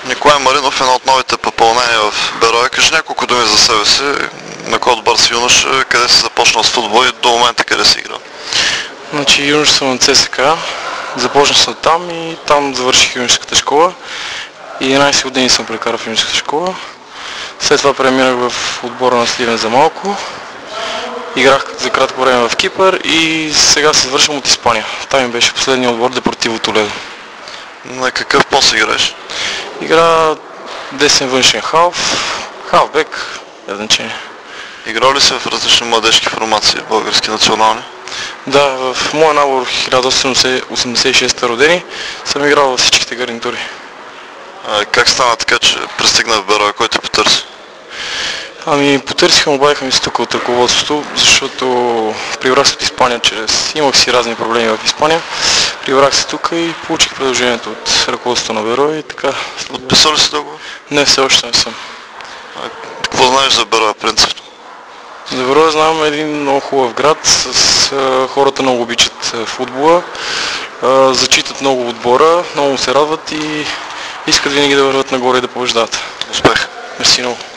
Николай Маринов е едно от новите попълнения в Берое. Кажи няколко думи за себе си, на кой отбор си юноша, къде си започнал с футбол и до момента къде си играл? Значи юнош съм на ЦСКА, започнах съм там и там завърших юношеската школа. 11 години съм прекарал в юношеската школа. След това преминах в отбора на Сливен за малко. Играх за кратко време в Кипър и сега се завършвам от Испания. Там ми беше последния отбор Депортиво Толедо. На какъв пост играеш? Игра десен външен халфбек, без значение. Играл ли си в различни младежки формации, български национални? Да, в моя набор 1886 родени съм играл във всичките гарнитури. Как стана така, че пристигна в Берое, кой те потърси? Ами потърсиха, обадиха ми се тук от ръководството, защото прибрах се от Испания имах си разни проблеми в Испания. Прибрах се тук и получих предложението от ръководството на Берое и така. Подписал ли си договор? Не, все още не съм. Какво знаеш за Берое принципно? За Берое знам един много хубав град, хората много обичат футбола, зачитат много отбора, много се радват и искат винаги да върват нагоре и да побеждават. Успех! Мерси много.